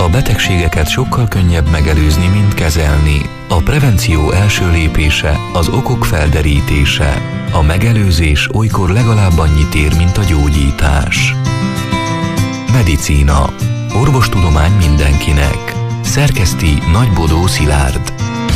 betegségeket sokkal könnyebb megelőzni, mint kezelni. A prevenció első lépése az okok felderítése. A megelőzés olykor legalább annyit ér, mint a gyógyítás. Medicína. Orvostudomány mindenkinek. Szerkeszti Nagybodó Szilárd.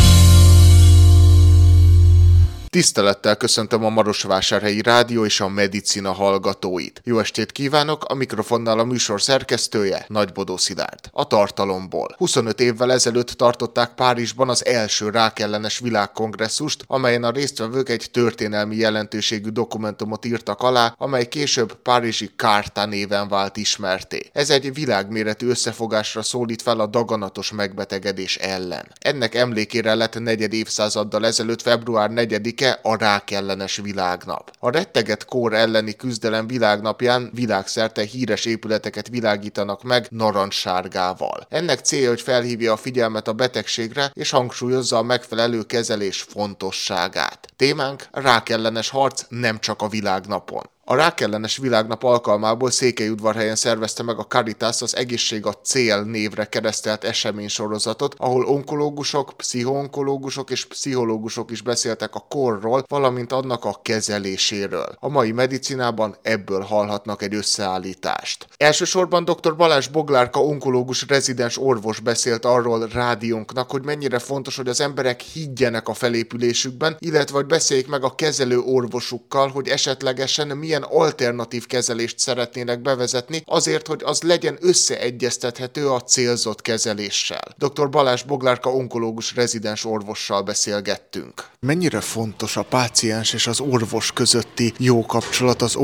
Tisztelettel köszöntöm a Marosvásárhelyi Rádió és a Medicina hallgatóit. Jó estét kívánok, a mikrofonnál a műsor szerkesztője, Nagybodó Szilárd. A tartalomból. 25 évvel ezelőtt tartották Párizsban az első rákellenes világkongresszust, amelyen a résztvevők egy történelmi jelentőségű dokumentumot írtak alá, amely később Párizsi Kárta néven vált ismertté. Ez egy világméretű összefogásra szólít fel a daganatos megbetegedés ellen. Ennek emlékére lett negyed évszázaddal ezelőtt február 4-e a rákellenes világnap. A retteget kór elleni küzdelem világnapján világszerte híres épületeket világítanak meg narancssárgával. Ennek célja, hogy felhívja a figyelmet a betegségre és hangsúlyozza a megfelelő kezelés fontosságát. Témánk: rákellenes harc nem csak a világnapon. A rákellenes világnap alkalmából Székelyudvarhelyen szervezte meg a Caritas az Egészség a cél névre keresztelt eseménysorozatot, ahol onkológusok, pszichoonkológusok és pszichológusok is beszéltek a kórról, valamint annak a kezeléséről. A mai medicinában ebből hallhatnak egy összeállítást. Elsősorban dr. Balázs Boglárka onkológus rezidens orvos beszélt arról rádiónknak, hogy mennyire fontos, hogy az emberek higgyenek a felépülésükben, illetve hogy beszéljék meg a kezelő orvosukkal, hogy esetlegesen milyen alternatív kezelést szeretnének bevezetni, azért, hogy az legyen összeegyeztethető a célzott kezeléssel. Dr. Balázs Boglárka onkológus rezidens orvossal beszélgettünk. Mennyire fontos a páciens és az orvos közötti jó kapcsolat az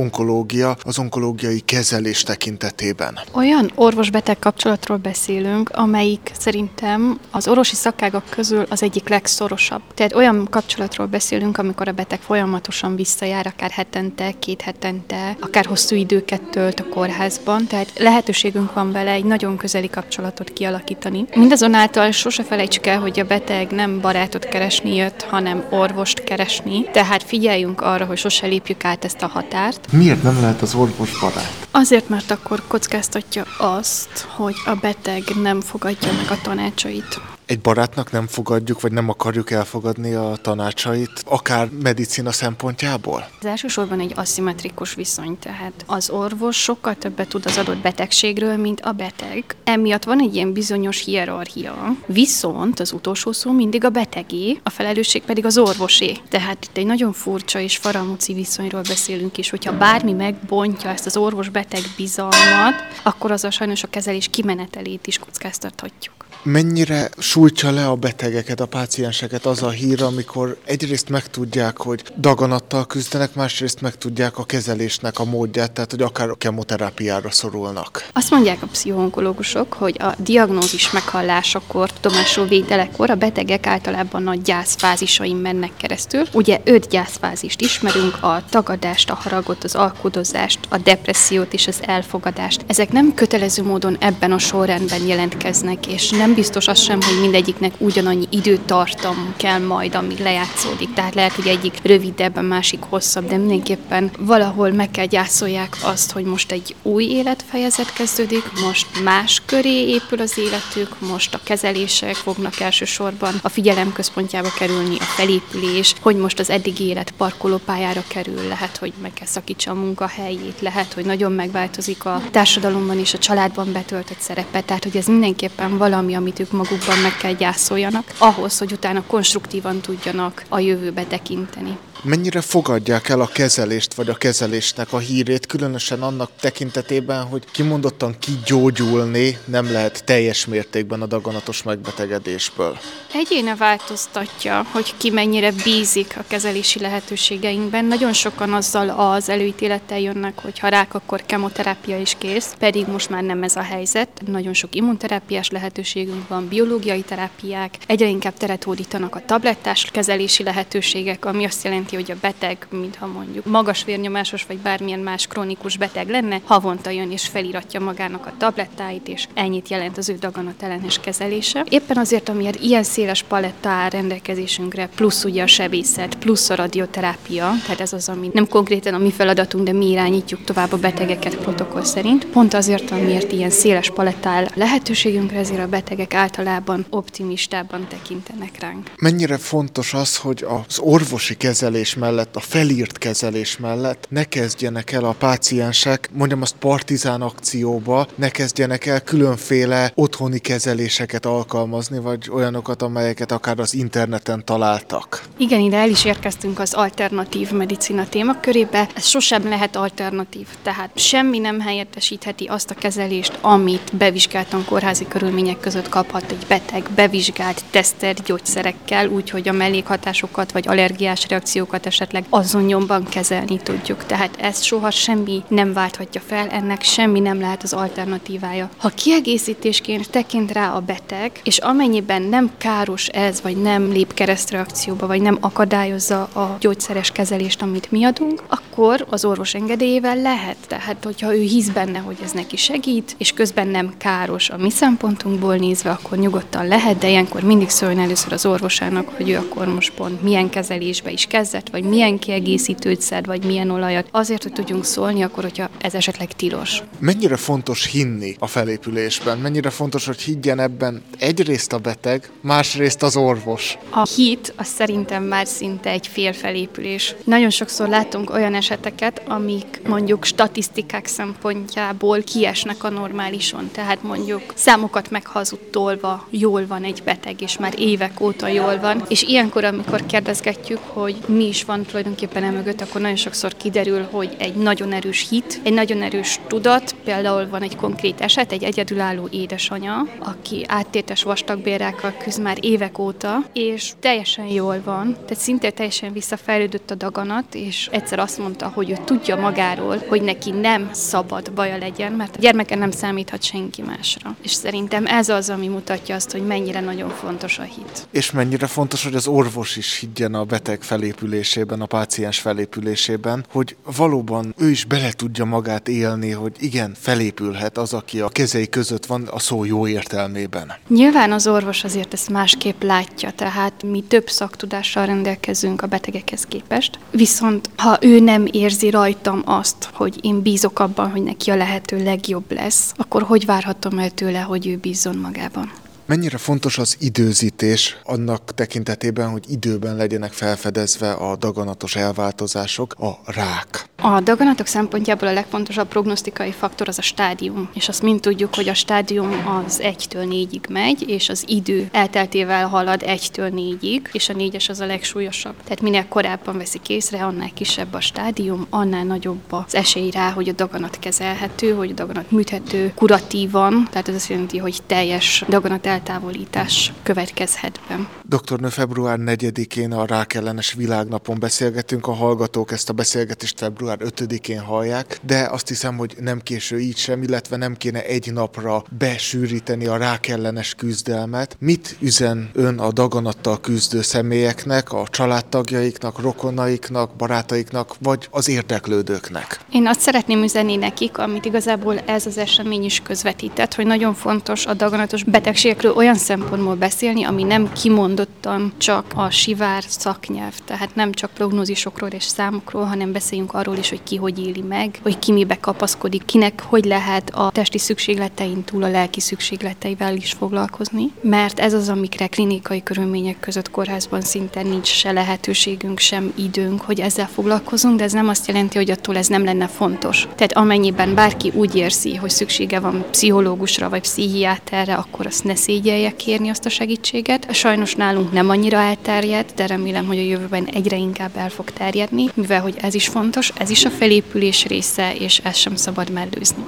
onkológiai kezelés tekintetében? Olyan orvos-beteg kapcsolatról beszélünk, amelyik szerintem az orvosi szakágak közül az egyik legszorosabb. Tehát olyan kapcsolatról beszélünk, amikor a beteg folyamatosan visszajár, akár hetente, 2 hetente, akár hosszú időket tölt a kórházban, tehát lehetőségünk van vele egy nagyon közeli kapcsolatot kialakítani. Mindazonáltal sose felejtsük el, hogy a beteg nem barátot keresni jött, hanem orvost keresni, tehát figyeljünk arra, hogy sose lépjük át ezt a határt. Miért nem lehet az orvos barát? Azért, mert akkor kockáztatja azt, hogy a beteg nem fogadja meg a tanácsait. Egy barátnak nem fogadjuk, vagy nem akarjuk elfogadni a tanácsait, akár medicina szempontjából? Az elsősorban egy aszimmetrikus viszony, tehát az orvos sokkal többet tud az adott betegségről, mint a beteg. Emiatt van egy ilyen bizonyos hierarchia, viszont az utolsó szó mindig a betegé, a felelősség pedig az orvosé. Tehát itt egy nagyon furcsa és faramúci viszonyról beszélünk is, hogyha bármi megbontja ezt az orvos-beteg bizalmat, akkor azzal sajnos a kezelés kimenetelét is kockáztathatjuk. Mennyire sújtja le a betegeket, a pácienseket az a hír, amikor egyrészt megtudják, hogy daganattal küzdenek, másrészt megtudják a kezelésnek a módját, tehát hogy akár kemoterápiára szorulnak? Azt mondják a pszichoonkológusok, hogy a diagnózis meghallásakor, tudomásul vételekor a betegek általában nagy gyászfázisain mennek keresztül. Ugye 5 gyászfázist ismerünk, a tagadást, a haragot, az alkudozást, a depressziót és az elfogadást. Ezek nem kötelező módon ebben a sorrendben jelentkeznek, és nem biztos az sem, hogy mindegyiknek ugyanannyi időtartam kell majd, amíg lejátszódik. Tehát lehet, hogy egyik rövidebb, a másik hosszabb, de mindenképpen valahol meg kell gyászolják azt, hogy most egy új életfejezet kezdődik, most más köré épül az életük, most a kezelések fognak elsősorban a figyelem központjába kerülni, a felépülés, hogy most az eddigi élet parkolópályára kerül, lehet, hogy meg kell szakítsa a munkahelyét, lehet, hogy nagyon megváltozik a társadalomban és a családban betöltött szerepe, tehát hogy ez mindenképpen valami, amit ők magukban meg kell gyászoljanak, ahhoz, hogy utána konstruktívan tudjanak a jövőbe tekinteni. Mennyire fogadják el a kezelést, vagy a kezelésnek a hírét, különösen annak tekintetében, hogy kimondottan kigyógyulni nem lehet teljes mértékben a daganatos megbetegedésből? Egyéne változtatja, hogy ki mennyire bízik a kezelési lehetőségeinkben. Nagyon sokan azzal az előítélettel jönnek, hogy ha rák, akkor kemoterápia is kész, pedig most már nem ez a helyzet. Nagyon sok immunterápiás lehetőségünk lehetőségünk van, biológiai terápiák, egyre inkább teret hódítanak a tablettás kezelési lehetőségek, ami azt jelenti, hogy a beteg, mintha mondjuk magas vérnyomásos vagy bármilyen más krónikus beteg lenne, havonta jön és feliratja magának a tablettáit, és ennyit jelent az ő daganatellenes kezelése. Éppen azért, amiért ilyen széles paletta áll rendelkezésünkre, plusz ugye a sebészet, plusz a radioterápia, tehát ez az, ami nem konkrétan a mi feladatunk, de mi irányítjuk tovább a betegeket protokoll szerint. Pont azért, amiért ilyen széles paletta áll lehetőségünkre, ezért a betegek általában optimistában tekintenek ránk. Mennyire fontos az, hogy az orvosi kezelés mellett, a felírt kezelés mellett ne kezdjenek el a páciensek, mondjam azt partizán akcióba, ne kezdjenek el különféle otthoni kezeléseket alkalmazni, vagy olyanokat, amelyeket akár az interneten találtak. Igen, ide el is érkeztünk az alternatív medicina témakörébe. Ez sosem lehet alternatív, tehát semmi nem helyettesítheti azt a kezelést, amit bevizsgáltan kórházi körülmények között kaphat egy beteg, bevizsgált, tesztelt gyógyszerekkel, úgyhogy a mellékhatásokat vagy allergiás reakciókat esetleg azon nyomban kezelni tudjuk. Tehát ezt soha semmi nem válthatja fel, ennek semmi nem lehet az alternatívája. Ha kiegészítésként tekint rá a beteg, és amennyiben nem káros ez, vagy nem lép keresztreakcióba, vagy nem akadályozza a gyógyszeres kezelést, amit mi adunk, akkor az orvos engedélyével lehet. Tehát, hogyha ő hisz benne, hogy ez neki segít, és közben nem káros a mi szempontunkból nézve, akkor nyugodtan lehet, de ilyenkor mindig szóljon először az orvosának, hogy ő akkor most pont milyen kezelésbe is kezdett, vagy milyen kiegészítőt szed, vagy milyen olajat, azért, hogy tudjunk szólni, akkor, hogyha ez esetleg tilos. Mennyire fontos hinni a felépülésben? Mennyire fontos, hogy higgyen ebben egyrészt a beteg, másrészt az orvos? A hit, az szerintem már szinte egy félfelépülés. Nagyon sokszor látunk olyan eseteket, amik mondjuk statisztikák szempontjából kiesnek a normálison. Tehát mondjuk számokat meghazudtolva jól van egy beteg, és már évek óta jól van. És ilyenkor, amikor kérdezgetjük, hogy mi is van tulajdonképpen emögött, akkor nagyon sokszor kiderül, hogy egy nagyon erős hit, egy nagyon erős tudat. Például van egy konkrét eset, egy egyedülálló édesanya, aki áttétes vastagbélrákkal küzd már évek óta, és teljesen jól van, tehát szinte teljesen visszafejlődött a daganat, és egyszer azt mondta, hogy ő tudja magáról, hogy neki nem szabad baja legyen, mert a gyermeke nem számíthat senki másra. És szerintem ez az, ami mutatja azt, hogy mennyire nagyon fontos a hit. És mennyire fontos, hogy az orvos is higgyen a beteg felépülésében, a páciens felépülésében, hogy valóban ő is bele tudja magát élni, hogy igen, felépülhet az, aki a kezei között van a szó jó értelmében. Nyilván az orvos azért ezt másképp látja, tehát mi több szaktudással rendelkezünk a betegekhez képest, viszont ha ő nem érzi rajtam azt, hogy én bízok abban, hogy neki a lehető legjobb lesz, akkor hogy várhatom el tőle, hogy ő bízzon magában? Mennyire fontos az időzítés annak tekintetében, hogy időben legyenek felfedezve a daganatos elváltozások, a rák? A daganatok szempontjából a legfontosabb prognosztikai faktor az a stádium, és azt mind tudjuk, hogy a stádium az 1-től 4-ig megy, és az idő elteltével halad 1-től 4-ig, és a 4-es az a legsúlyosabb. Tehát minél korábban veszik észre, annál kisebb a stádium, annál nagyobb az esély rá, hogy a daganat kezelhető, hogy a daganat műthető kuratívan, tehát ez azt jelenti, hogy teljes daganat eltávolítás következhet be. Doktornő, február 4-én a rákellenes világnapon beszélgetünk, a hallgatók ezt a beszélgetést február 5-én hallják, de azt hiszem, hogy nem késő így sem, illetve nem kéne egy napra besűríteni a rákellenes küzdelmet. Mit üzen ön a daganattal küzdő személyeknek, a családtagjaiknak, rokonaiknak, barátaiknak, vagy az érdeklődőknek? Én azt szeretném üzenni nekik, amit igazából ez az esemény is közvetített, hogy nagyon fontos a daganatos betegségekről olyan szempontból beszélni, ami nem kimondottan csak a sivár szaknyelv, tehát nem csak prognózisokról és számokról, hanem beszéljünk arról is, hogy ki hogy éli meg, hogy ki mibe kapaszkodik, kinek hogy lehet a testi szükségletein túl a lelki szükségleteivel is foglalkozni, mert ez az, amikre klinikai körülmények között kórházban szinte nincs se lehetőségünk, sem időnk, hogy ezzel foglalkozunk, de ez nem azt jelenti, hogy attól ez nem lenne fontos. Tehát amennyiben bárki úgy érzi, hogy szüksége van pszichológusra vagy pszichiáterre, akkor azt ne szégyelje kérni azt a segítséget. Sajnos nálunk nem annyira elterjedt, de remélem, hogy a jövőben egyre inkább el fog terjedni, mivel hogy ez is fontos, ez is a felépülés része, és ezt sem szabad mellőzni.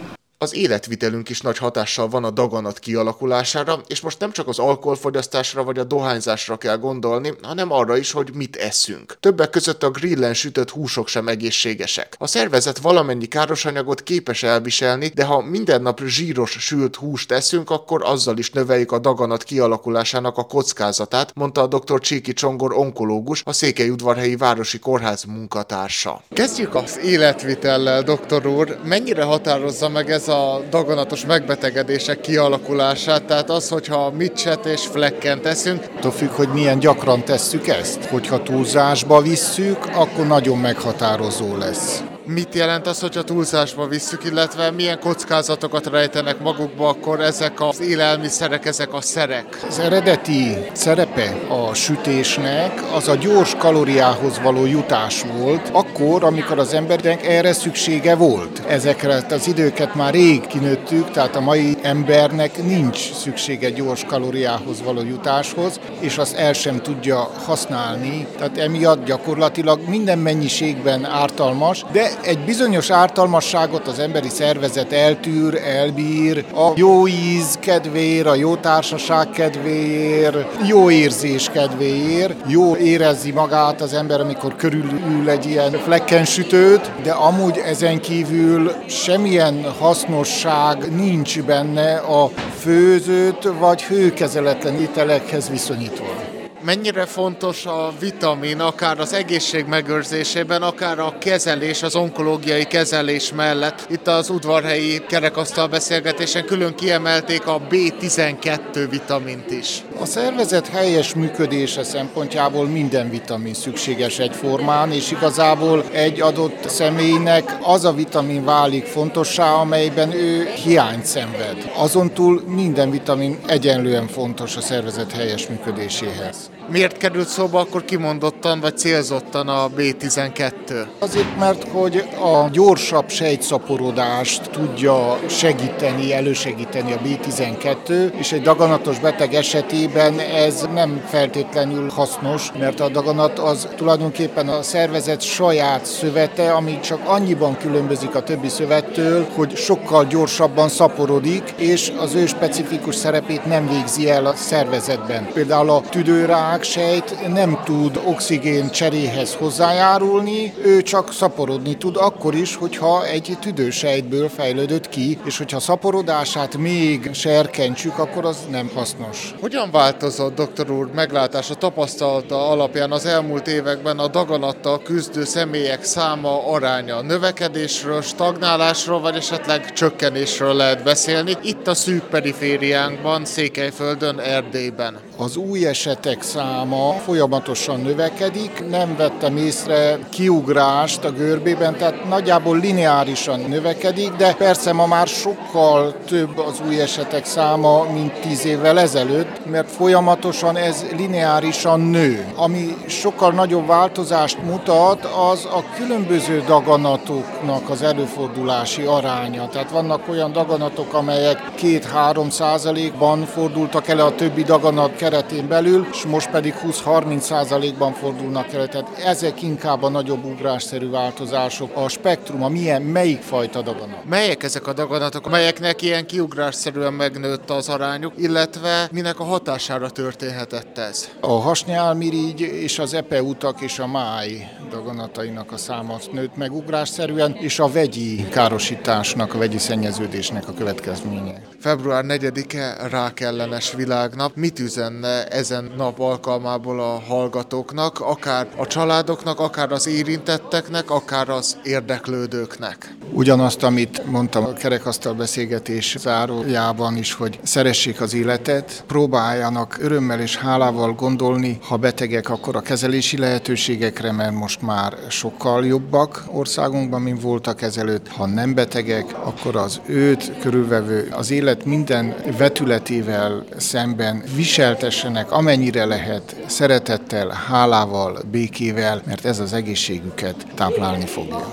Az életvitelünk is nagy hatással van a daganat kialakulására, és most nem csak az alkoholfogyasztásra vagy a dohányzásra kell gondolni, hanem arra is, hogy mit eszünk. Többek között a grillen sütött húsok sem egészségesek. A szervezet valamennyi káros anyagot képes elviselni, de ha minden nap zsíros sült húst eszünk, akkor azzal is növeljük a daganat kialakulásának a kockázatát, mondta a dr. Csíki Csongor onkológus, a Székelyudvarhelyi Városi Kórház munkatársa. Kezdjük az életvitellel, doktor úr. Mennyire határozza meg ez a daganatos megbetegedések kialakulását? Tehát az, hogyha micset és flekkent eszünk. Attól függ, hogy milyen gyakran tesszük ezt. Hogyha túlzásba visszük, akkor nagyon meghatározó lesz. Mit jelent az, hogyha túlzásba visszük, illetve milyen kockázatokat rejtenek magukba akkor ezek az élelmiszerek, ezek a szerek? Az eredeti szerepe a sütésnek az a gyors kalóriához való jutás volt, akkor, amikor az embernek erre szüksége volt. Ezekre az időket már rég kinőttük, tehát a mai embernek nincs szüksége gyors kalóriához való jutáshoz, és azt el sem tudja használni, tehát emiatt gyakorlatilag minden mennyiségben ártalmas, de egy bizonyos ártalmasságot az emberi szervezet eltűr, elbír, a jó íz kedvéért, a jó társaság kedvéért, jó érzés kedvéért, jó érezzi magát az ember, amikor körülül egy ilyen flekkensütőt, de amúgy ezen kívül semmilyen hasznosság nincs benne a főzött vagy hőkezeletlen ételekhez viszonyítva. Mennyire fontos a vitamin, akár az egészség megőrzésében, akár a kezelés, az onkológiai kezelés mellett. Itt az udvarhelyi kerekasztal beszélgetésen külön kiemelték a B12 vitamint is. A szervezet helyes működése szempontjából minden vitamin szükséges egyformán, és igazából egy adott személynek az a vitamin válik fontossá, amelyben ő hiányt szenved. Azon túl minden vitamin egyenlően fontos a szervezet helyes működéséhez. Miért került szóba akkor kimondottan vagy célzottan a B12? Azért, mert hogy a gyorsabb sejtszaporodást tudja elősegíteni a B12, és egy daganatos beteg esetében ez nem feltétlenül hasznos, mert a daganat az tulajdonképpen a szervezet saját szövete, ami csak annyiban különbözik a többi szövettől, hogy sokkal gyorsabban szaporodik, és az ő specifikus szerepét nem végzi el a szervezetben. Például a tüdőráksejt nem tud oxigén cseréhez hozzájárulni, ő csak szaporodni tud akkor is, hogyha egy tüdősejtből fejlődött ki, és hogyha szaporodását még serkentsük, akkor az nem hasznos. Hogyan változott, doktor úr, meglátása, tapasztalata alapján az elmúlt években a daganattal küzdő személyek száma, aránya? Növekedésről, stagnálásról, vagy esetleg csökkenésről lehet beszélni itt a szűk perifériánkban, Székelyföldön, Erdélyben? Az új esetek száma folyamatosan növekedik, nem vettem észre kiugrást a görbében, tehát nagyjából lineárisan növekedik, de persze ma már sokkal több az új esetek száma, mint 10 évvel ezelőtt, mert folyamatosan ez lineárisan nő. Ami sokkal nagyobb változást mutat, az a különböző daganatoknak az előfordulási aránya. Tehát vannak olyan daganatok, amelyek 2-3%-ban fordultak elő a többi daganat keretén belül, és most pedig 20-30%-ban fordulnak elő. Tehát ezek inkább a nagyobb ugrásszerű változások. A spektruma melyik fajta daganat? Melyek ezek a daganatok, melyeknek ilyen kiugrásszerűen megnőtt az arányuk, illetve minek a hatására történhetett ez? A hasnyálmirigy és az epeutak és a máj daganatainak a száma nőtt meg ugrásszerűen, és a vegyi károsításnak, a vegyi szennyeződésnek a következménye. Február 4-e rákellenes világnap. Mit üzenne ezen nap alkalmából a hallgatóknak, akár a családoknak, akár az érintetteknek, akár az érdeklődőknek? Ugyanazt, amit mondtam a kerekasztal beszélgetés zárójában is, hogy szeressék az életet, próbáljanak örömmel és hálával gondolni, ha betegek, akkor a kezelési lehetőségekre, mert most már sokkal jobbak országunkban, mint voltak ezelőtt. Ha nem betegek, akkor az őt körülvevő, az élet minden vetületével szemben viseltessenek, amennyire lehet, szeretettel, hálával, békével, mert ez az egészségüket táplálni fogja.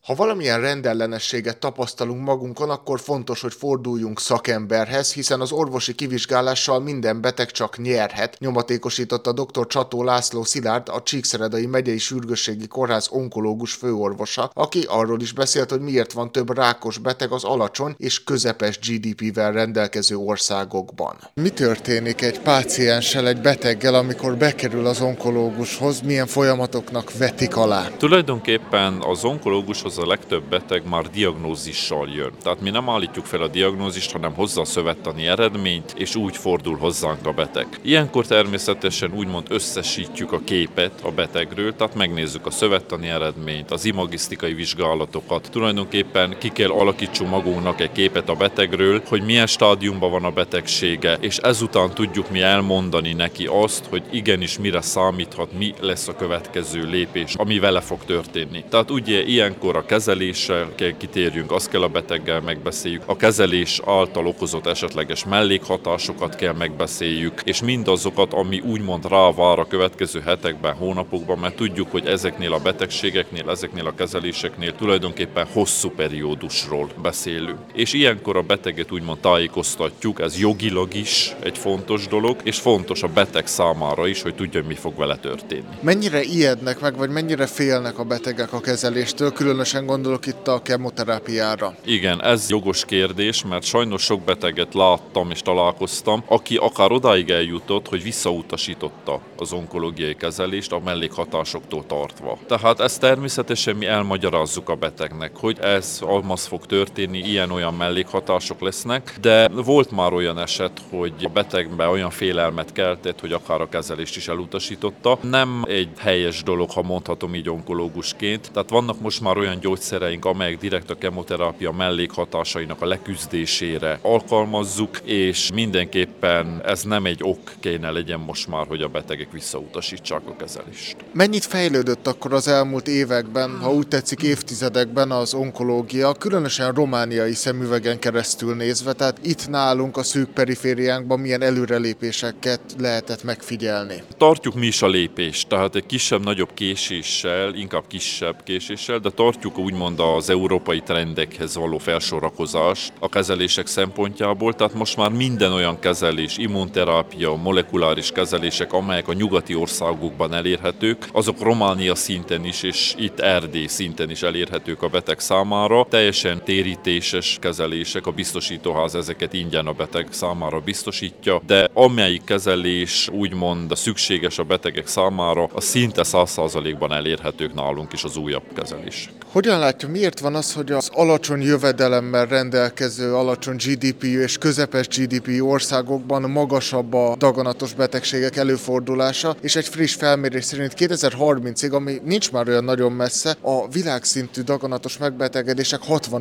Ha valamilyen rendellenességet tapasztalunk magunkon, akkor fontos, hogy forduljunk szakemberhez, hiszen az orvosi kivizsgálással minden beteg csak nyerhet, nyomatékosította dr. Csató László Szilárd, a Csíkszeredai Megyei Sürgősségi Kórház onkológus főorvosa, aki arról is beszélt, hogy miért van több rákos beteg az alacsony és közepes GDP-vel rendelkező országokban. Mi történik egy pácienssel, egy beteggel, amikor bekerül az onkológushoz, milyen folyamatoknak vetik alá? Tulajdonképpen az onkológushoz a legtöbb beteg már diagnózissal jön. Tehát mi nem állítjuk fel a diagnózist, hanem hozzá a szövettani eredményt, és úgy fordul hozzánk a beteg. Ilyenkor természetesen úgymond összesítjük a képet a betegről, tehát megnézzük a szövettani eredményt, az imagisztikai vizsgálatokat. Tulajdonképpen ki kell alakítsunk magunknak egy képet a betegről, hogy milyen stádiumban van a betegsége, és ezután tudjuk mi elmondani neki azt, hogy igenis mire számíthat, mi lesz a következő lépés, ami vele fog történni. Tehát ugye ilyenkor a kezeléssel kell kitérjünk, azt kell a beteggel megbeszéljük, a kezelés által okozott esetleges mellékhatásokat kell megbeszéljük, és mindazokat, ami úgymond rávár a következő hetekben, hónapokban, mert tudjuk, hogy ezeknél a betegségeknél, ezeknél a kezeléseknél tulajdonképpen hosszú periódusról beszélünk. És ilyenkor a beteget úgymond tájékoztatjuk, ez jogilag is egy fontos dolog, és fontos a beteg számára is, hogy tudja, mi fog vele történni. Mennyire ijednek meg, vagy mennyire félnek a betegek a kezeléstől, különösen gondolok itt a kemoterápiára? Igen, ez jogos kérdés, mert sajnos sok beteget láttam és találkoztam, aki akár odáig eljutott, hogy visszautasította az onkológiai kezelést a mellékhatásoktól tartva. Tehát ezt természetesen mi elmagyarázzuk a betegnek, hogy ez fog történni, ilyen-olyan mellékhatások lesznek, de volt már olyan eset, hogy a betegben olyan félelmet keltett, hogy akár a kezelést is elutasította. Nem egy helyes dolog, ha mondhatom így onkológusként. Tehát vannak most már olyan gyógyszereink, amelyek direkt a kemoterápia mellékhatásainak a leküzdésére alkalmazzuk, és mindenképpen ez nem egy ok kéne legyen most már, hogy a betegek visszautasítsák a kezelést. Mennyit fejlődött akkor az elmúlt években, ha úgy tetszik évtizedekben az onkológia, különösen romániai szemüvegen keresztül nézve, tehát itt nálunk a szűk perifériánkban milyen előrelépéseket lehetett megfigyelni? Tartjuk mi is a lépést, tehát egy kisebb-nagyobb késéssel, inkább kisebb késéssel, de tartjuk úgymond az európai trendekhez való felsorakozást a kezelések szempontjából, tehát most már minden olyan kezelés, immunterápia, molekuláris kezelések, amelyek a nyugati országokban elérhetők, azok Románia szinten is, és itt Erdély szinten is elérhetők a beteg számára. Teljesen térítéses kezelések, a biztosítóház ezeket ingyen a beteg számára biztosítja, de amelyik kezelés úgymond szükséges a betegek számára, a szinte 100%-ban elérhetők nálunk is az újabb kezelések. Hogyan látja, miért van az, hogy az alacsony jövedelemmel rendelkező, alacsony GDP-ű és közepes GDP-ű országokban magasabb a daganatos betegségek előfordulása, és egy friss felmérés szerint 2030-ig, ami nincs már olyan nagyon messze, a világszintű daganatos megbetegedések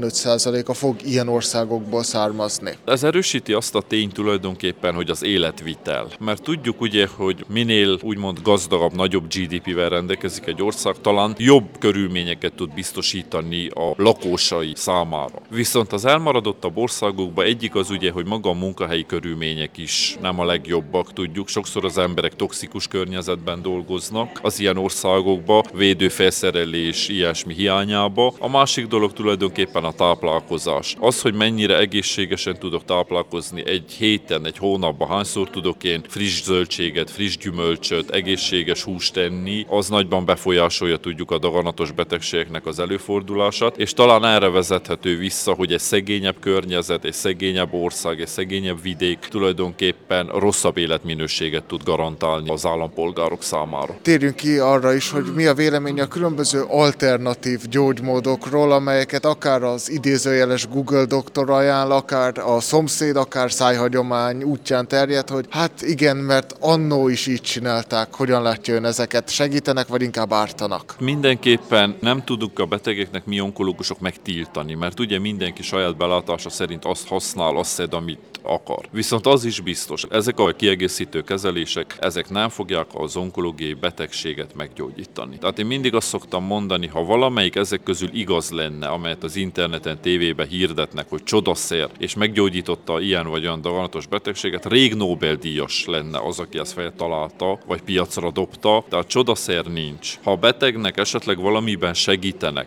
65%-a fog ilyen országokból származni. Ez erősíti azt a tényt tulajdonképpen, hogy az életvitel. Mert tudjuk ugye, hogy minél úgymond gazdagabb, nagyobb GDP-vel rendelkezik egy ország, talán jobb körülményeket tud biztosítani a lakosai számára. Viszont az elmaradottabb országokban egyik az ugye, hogy maga a munkahelyi körülmények is nem a legjobbak, tudjuk. Sokszor az emberek toxikus környezetben dolgoznak az ilyen országokban, védőfelszerelés, ilyesmi hiányába. A másik dolog tulajdonképpen a táplálkozás. Az, hogy mennyire egészségesen tudok táplálkozni egy héten, egy hónapban, hányszor tudok én friss zöldséget, friss gyümölcsöt, egészséges húst tenni, az nagyban befolyásolja tudjuk a daganatos betegségeknek az előfordulását, és talán erre vezethető vissza, hogy egy szegényebb környezet, egy szegényebb ország, egy szegényebb vidék tulajdonképpen rosszabb életminőséget tud garantálni az állampolgárok számára. Térjünk ki arra is, hogy mi a véleménye a különböző alternatív gyógymódokról, amelyeket akár az idézőjeles Google doktor ajánl, akár a szomszéd, akár szájhagyomány útján terjed, hogy hát igen, mert annó is így csinálták. Hogyan látja ön ezeket? Segítenek, vagy inkább ártanak? Mindenképpen nem tudunk a betegeknek mi onkológusok megtiltani, mert ugye mindenki saját belátása szerint azt használ, azt szed, amit akar. Viszont az is biztos, ezek a kiegészítő kezelések, ezek nem fogják az onkológiai betegséget meggyógyítani. Tehát én mindig azt szoktam mondani, ha valamelyik ezek közül igaz lenne, amelyet az interneten, tévében hirdetnek, hogy csodaszer, és meggyógyította ilyen vagy olyan daganatos betegséget, rég Nobel-díjas lenne az, aki ezt feltalálta, vagy piacra dobta, tehát csodaszer nincs. Ha a betegnek esetleg valamiben segítenek,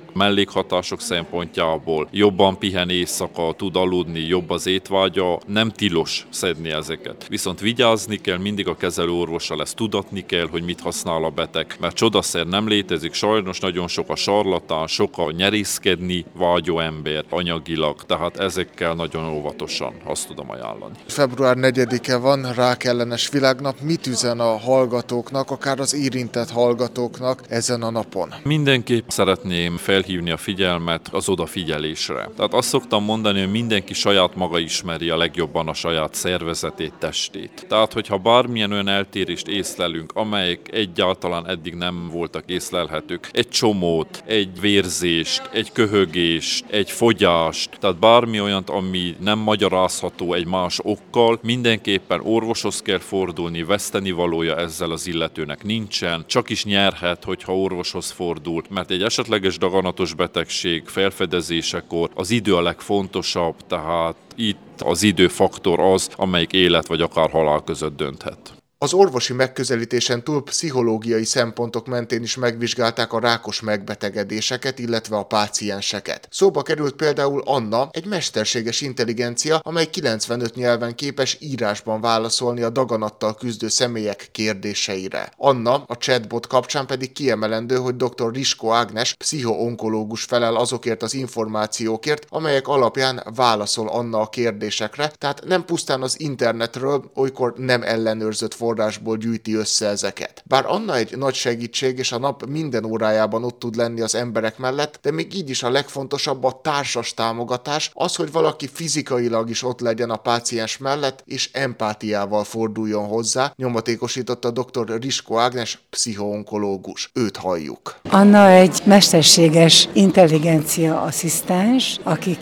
mellékhatások szempontjából jobban pihen éjszaka, tud aludni, jobb az étvágya, nem tilos szedni ezeket. Viszont vigyázni kell, mindig a kezelőorvossal ezt tudatni kell, hogy mit használ a beteg, mert csodaszer nem létezik, sajnos nagyon sok a sarlatán, sok a nyerészkedni vágyó ember anyagilag, tehát ezekkel nagyon óvatosan azt tudom ajánlani. Február 4-e van, rákellenes világnap. Mit üzen a hallgatóknak, akár az érintett hallgatóknak ezen a napon? Mindenképp szeretném felhívni a figyelmet az odafigyelésre. Tehát azt szoktam mondani, hogy mindenki saját maga ismeri a legjobban a saját szervezetét, testét. Tehát, hogyha bármilyen olyan eltérést észlelünk, amelyek egyáltalán eddig nem voltak észlelhetők, egy csomót, egy vérzést, egy köhögést, egy fogyást, tehát bármi olyant, ami nem magyarázható egy más okkal, mindenképpen orvoshoz kell fordulni, vesztenivalója ezzel az illetőnek nincsen, csak is nyerhet, hogyha orvoshoz fordul, mert egy esetleges daganatos betegség felfedezésekor az idő a legfontosabb, tehát itt az időfaktor az, amelyik élet vagy akár halál között dönthet. Az orvosi megközelítésen túl pszichológiai szempontok mentén is megvizsgálták a rákos megbetegedéseket, illetve a pácienseket. Szóba került például Anna, egy mesterséges intelligencia, amely 95 nyelven képes írásban válaszolni a daganattal küzdő személyek kérdéseire. Anna, a chatbot kapcsán pedig kiemelendő, hogy dr. Risko Ágnes, pszichoonkológus felel azokért az információkért, amelyek alapján válaszol Anna a kérdésekre, tehát nem pusztán az internetről, olykor nem ellenőrzött forrásból gyűjti össze ezeket. Bár Anna egy nagy segítség, és a nap minden órájában ott tud lenni az emberek mellett, de még így is a legfontosabb a társas támogatás, az, hogy valaki fizikailag is ott legyen a páciens mellett, és empátiával forduljon hozzá, nyomatékosította dr. Risko Ágnes, pszichoonkológus. Őt halljuk. Anna egy mesterséges intelligencia asszisztens, aki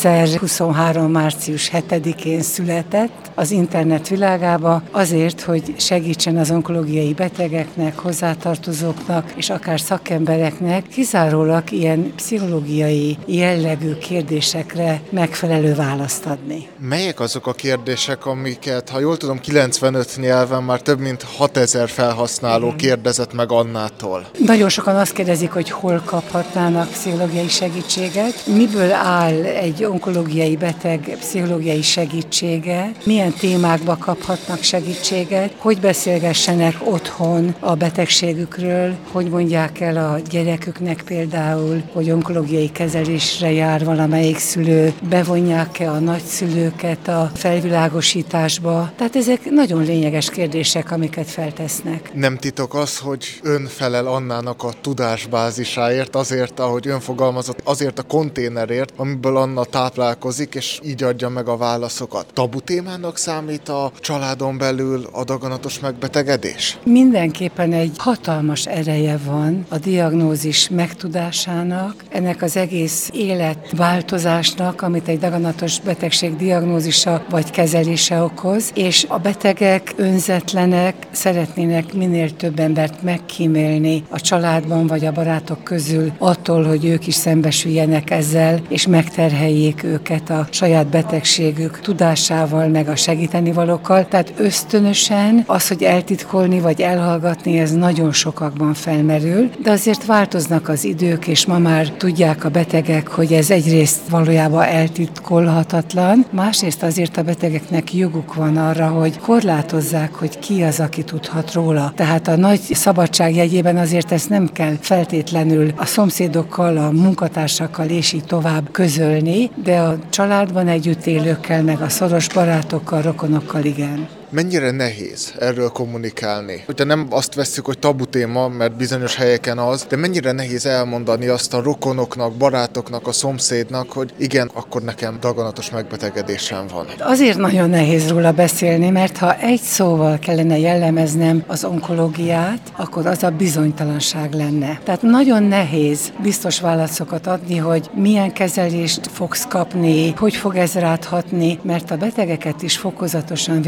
2023. március 7-én született az internet világába azért, hogy segítsen az onkológiai betegeknek, hozzátartozóknak és akár szakembereknek kizárólag ilyen pszichológiai jellegű kérdésekre megfelelő választ adni. Melyek azok a kérdések, amiket, ha jól tudom, 95 nyelven már több mint 6000 felhasználó kérdezett meg Annától? Nagyon sokan azt kérdezik, hogy hol kaphatnának pszichológiai segítséget, miből áll egy onkológiai beteg pszichológiai segítsége, milyen témákba kaphatnak segítséget, hogy beszélgessenek otthon a betegségükről, hogy mondják el a gyereküknek például, hogy onkológiai kezelésre jár valamelyik szülő, bevonják-e a nagyszülőket a felvilágosításba. Tehát ezek nagyon lényeges kérdések, amiket feltesznek. Nem titok az, hogy ön felel Annának a tudásbázisáért, azért, ahogy ön fogalmazott, azért a konténerért, amiből Anna táplálkozik, és így adja meg a válaszokat. Tabu témának számít a családon belül a daganatos megbetegedés? Mindenképpen egy hatalmas ereje van a diagnózis megtudásának, ennek az egész életváltozásnak, amit egy daganatos betegség diagnózisa vagy kezelése okoz, és a betegek, önzetlenek szeretnének minél több embert megkímélni a családban vagy a barátok közül attól, hogy ők is szembesüljenek ezzel, és megterheljék őket a saját betegségük tudásával, meg a segítenivalókkal. Tehát ösztönösen az, hogy eltitkolni vagy elhallgatni, ez nagyon sokakban felmerül, de azért változnak az idők, és ma már tudják a betegek, hogy ez egyrészt valójában eltitkolhatatlan, másrészt azért a betegeknek joguk van arra, hogy korlátozzák, hogy ki az, aki tudhat róla. Tehát a nagy szabadság jegyében azért ezt nem kell feltétlenül a szomszédokkal, a munkatársakkal és így tovább közölni, de a családban együtt élőkkel, meg a szoros barátokkal, rokonokkal igen. Mennyire nehéz erről kommunikálni? Hogyha nem azt vesszük, hogy tabu téma, mert bizonyos helyeken az, de mennyire nehéz elmondani azt a rokonoknak, barátoknak, a szomszédnak, hogy igen, akkor nekem daganatos megbetegedésem van. Azért nagyon nehéz róla beszélni, mert ha egy szóval kellene jellemeznem az onkológiát, akkor az a bizonytalanság lenne. Tehát nagyon nehéz biztos válaszokat adni, hogy milyen kezelést fogsz kapni, hogy fog ez rád hatni, mert a betegeket is fokozatosan világosítani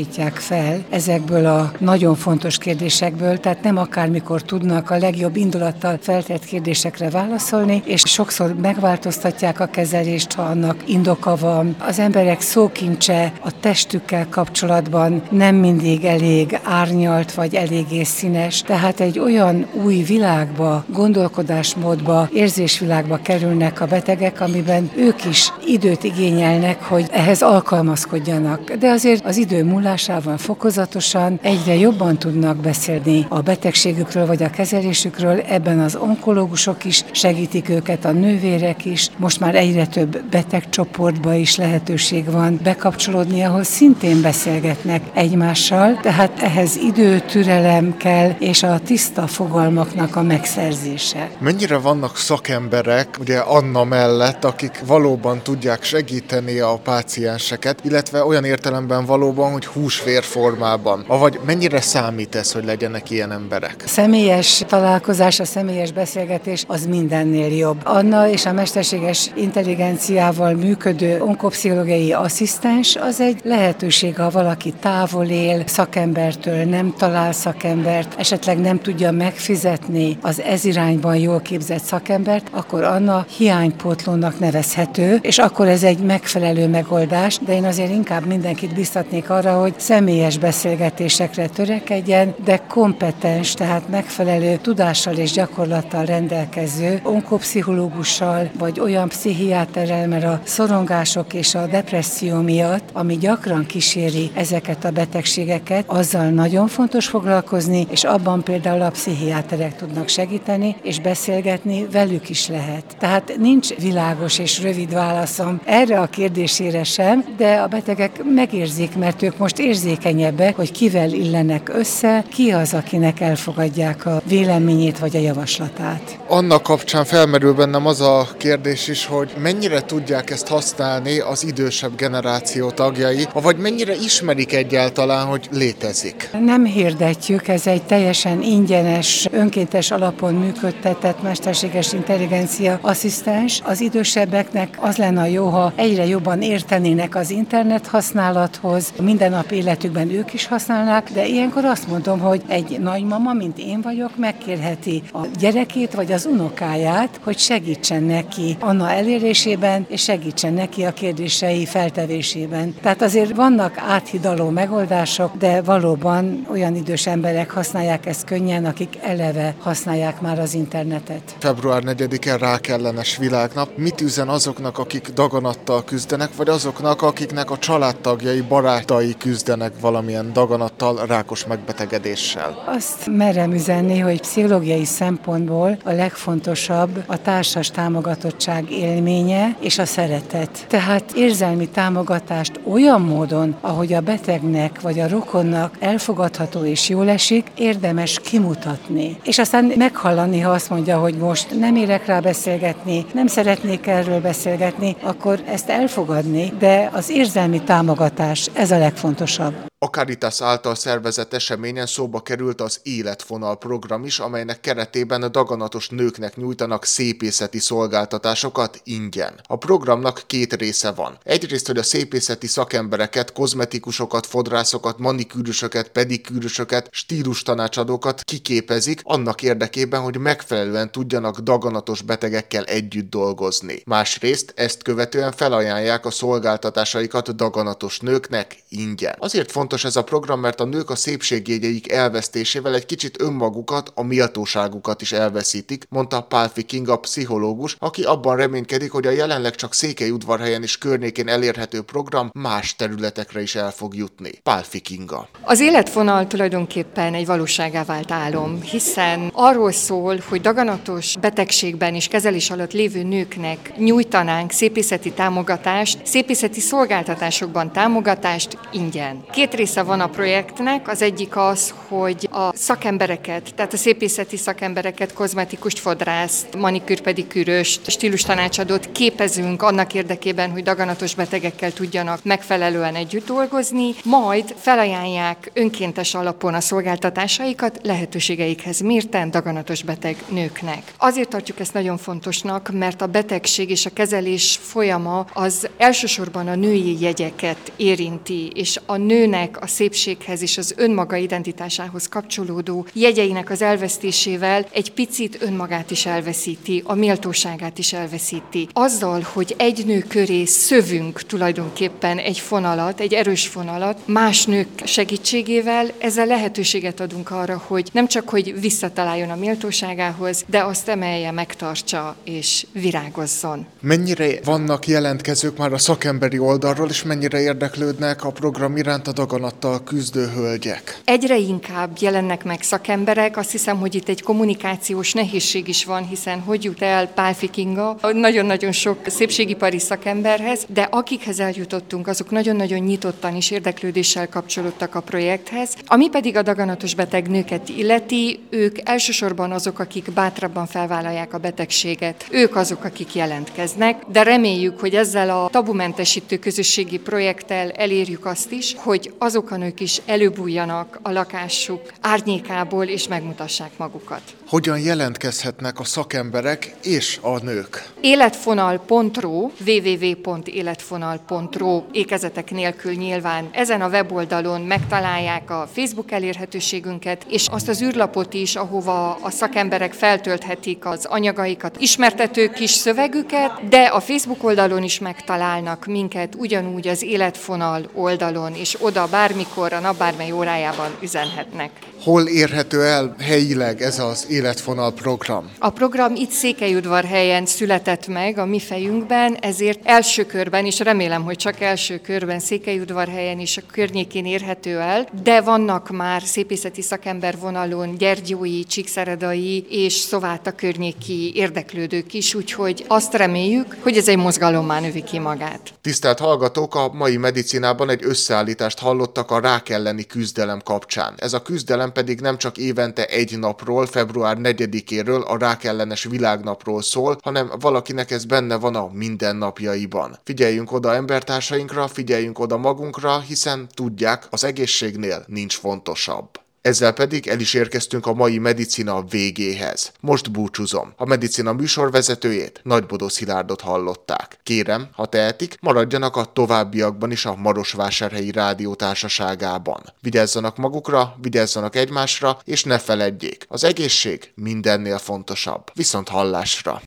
gyorsítják fel ezekből a nagyon fontos kérdésekből, tehát nem akármikor tudnak a legjobb indulattal feltett kérdésekre válaszolni, és sokszor megváltoztatják a kezelést, ha annak indoka van. Az emberek szókincse a testükkel kapcsolatban nem mindig elég árnyalt, vagy eléggé színes, tehát egy olyan új világba, gondolkodásmódba, érzésvilágba kerülnek a betegek, amiben ők is időt igényelnek, hogy ehhez alkalmazkodjanak. De azért az idő múlásával fokozatosan egyre jobban tudnak beszélni a betegségükről vagy a kezelésükről, ebben az onkológusok is segítik őket, a nővérek is. Most már egyre több betegcsoportba is lehetőség van bekapcsolódni, ahol szintén beszélgetnek egymással, tehát ehhez idő, türelem kell, és a tiszta fogalmaknak a megszerzése. Mennyire vannak szakemberek, ugye Anna mellett, akik valóban tudják segíteni a pácienseket, illetve olyan értelemben valóban, hogy húsvér formában. Avagy mennyire számít ez, hogy legyenek ilyen emberek? A személyes találkozás, a személyes beszélgetés az mindennél jobb. Anna és a mesterséges intelligenciával működő onkopszichológiai asszisztens az egy lehetőség, ha valaki távol él, szakembertől nem talál szakembert, esetleg nem tudja megfizetni az ez irányban jól képzett szakembert, akkor Anna hiánypótlónak nevezhető, és akkor ez egy megfelelő megoldás, de én azért inkább mindenkit biztatnék arra, hogy személyes beszélgetésekre törekedjen, de kompetens, tehát megfelelő tudással és gyakorlattal rendelkező onkopszichológussal, vagy olyan pszichiáterrel, mert a szorongások és a depresszió miatt, ami gyakran kíséri ezeket a betegségeket, azzal nagyon fontos foglalkozni, és abban például a pszichiáterek tudnak segíteni, és beszélgetni velük is lehet. Tehát nincs világos és rövid válaszom erre a kérdésére sem, de a betegek megérzik, mert ők most érzékenyebbek, hogy kivel illenek össze, ki az, akinek elfogadják a véleményét vagy a javaslatát. Annak kapcsán felmerül bennem az a kérdés is, hogy mennyire tudják ezt használni az idősebb generáció tagjai, vagy mennyire ismerik egyáltalán, hogy létezik? Nem hirdetjük, ez egy teljesen ingyenes, önkéntes alapon működtetett mesterséges intelligencia asszisztens. Az idősebbeknek az lenne jó, ha egyre jobban értenének az internet használathoz, mindennapi életükben ők is használnák, de ilyenkor azt mondom, hogy egy nagymama, mint én vagyok, megkérheti a gyerekét vagy az unokáját, hogy segítsen neki Anna elérésében, és segítsen neki a kérdései feltevésében. Tehát azért vannak áthidaló megoldások, de valóban olyan idős emberek használják ezt könnyen, akik eleve használják már az internetet. Február 4-en rákellenes világnap. Mit üzen azoknak, akik daganattal küzdenek, vagy azoknak, akiknek a családtagjai, barátai küzdenek valamilyen daganattal, rákos megbetegedéssel? Azt merem üzenni, hogy pszichológiai szempontból a legfontosabb a társas támogatottság élménye és a szeretet. Tehát érzelmi támogatást olyan módon, ahogy a betegnek vagy a rokonnak elfogadható és jól esik, érdemes kimutatni. És aztán meghallani, ha azt mondja, hogy most nem érek rá beszélgetni, nem szeretnék erről beszélgetni, akkor ezt elfogadni, de az érzelmi támogatás, ez a legfontosabb. A Caritas által szervezett eseményen szóba került az Életvonal program is, amelynek keretében a daganatos nőknek nyújtanak szépészeti szolgáltatásokat ingyen. A programnak két része van. Egyrészt, hogy a szépészeti szakembereket, kozmetikusokat, fodrászokat, manikűrösöket, pedikűrösöket, stílustanácsadókat kiképezik annak érdekében, hogy megfelelően tudjanak daganatos betegekkel együtt dolgozni. Másrészt ezt követően felajánlják a szolgáltatásaikat daganatos nőknek ingyen. Azért fontos ez a program, mert a nők a szépségjegyeik elvesztésével egy kicsit önmagukat, a méltóságukat is elveszítik, mondta Pálffy Kinga pszichológus, aki abban reménykedik, hogy a jelenleg csak Székelyudvarhelyen és környékén elérhető program más területekre is el fog jutni. Pálffy Kinga. Az életvonal tulajdonképpen egy valóságá vált álom, hiszen arról szól, hogy daganatos betegségben és kezelés alatt lévő nőknek nyújtanánk szépészeti támogatást, szépészeti szolgáltatásokban támogatást ingyen. Két része van a projektnek, az egyik az, hogy a szakembereket, tehát a szépészeti szakembereket, kozmetikust, fodrászt, manikűr-pedikűröst, stílustanácsadót képezünk annak érdekében, hogy daganatos betegekkel tudjanak megfelelően együtt dolgozni, majd felajánlják önkéntes alapon a szolgáltatásaikat lehetőségeikhez mérten daganatos beteg nőknek. Azért tartjuk ezt nagyon fontosnak, mert a betegség és a kezelés folyama az elsősorban a női jegyeket érinti, és a nőnek nőnek a szépséghez és az önmaga identitásához kapcsolódó jegyeinek az elvesztésével egy picit önmagát is elveszíti, a méltóságát is elveszíti. Azzal, hogy egy nő köré szövünk tulajdonképpen egy fonalat, egy erős fonalat, más nők segítségével ezzel lehetőséget adunk arra, hogy nem csak, hogy visszataláljon a méltóságához, de azt emelje, megtartsa és virágozzon. Mennyire vannak jelentkezők már a szakemberi oldalról, és mennyire érdeklődnek a program iránt a daganattal küzdő hölgyek? Egyre inkább jelennek meg szakemberek, azt hiszem, hogy itt egy kommunikációs nehézség is van, hiszen hogy jut el Pálffy Kinga nagyon-nagyon sok szépségipari szakemberhez, de akikhez eljutottunk, azok nagyon-nagyon nyitottan és érdeklődéssel kapcsolódtak a projekthez. Ami pedig a daganatos beteg nőket illeti, ők elsősorban azok, akik bátrabban felvállalják a betegséget. Ők azok, akik jelentkeznek, de reméljük, hogy ezzel a tabumentesítő közösségi projekttel elérjük azt is, hogy azok a nők is előbújjanak a lakásuk árnyékából és megmutassák magukat. Hogyan jelentkezhetnek a szakemberek és a nők? Életfonal.ro, www.életfonal.ro ékezetek nélkül nyilván ezen a weboldalon megtalálják a Facebook elérhetőségünket, és azt az űrlapot is, ahova a szakemberek feltölthetik az anyagaikat, ismertető kis szövegüket, de a Facebook oldalon is megtalálnak minket, ugyanúgy az Életfonal oldalon, és oda bármikor, a nap bármely órájában üzenhetnek. Hol érhető el helyileg ez az Életfonal program? A program itt Székelyudvarhelyen született meg a mi fejünkben, ezért első körben, és remélem, hogy csak első körben Székelyudvarhelyen is a környékén érhető el, de vannak már szépészeti szakember vonalon gyergyói, csíkszeredai és Szováta környéki érdeklődők is, úgyhogy azt reméljük, hogy ez egy mozgalommá növi ki magát. Tisztelt hallgatók, a mai medicinában egy összeállítást hallottak a rák elleni küzdelem kapcsán. Ez a küzdelem pedig nem csak évente egy napról, február 4-éről, a rákellenes világnapról szól, hanem valakinek ez benne van a mindennapjaiban. Figyeljünk oda embertársainkra, figyeljünk oda magunkra, hiszen tudják, az egészségnél nincs fontosabb. Ezzel pedig el is érkeztünk a mai medicina végéhez. Most búcsúzom. A medicina műsorvezetőjét, Nagybodó Szilárdot hallották. Kérem, ha tehetik, maradjanak a továbbiakban is a Marosvásárhelyi Rádió Társaságában. Vigyázzanak magukra, vigyázzanak egymásra, és ne feledjék, az egészség mindennél fontosabb. Viszont hallásra!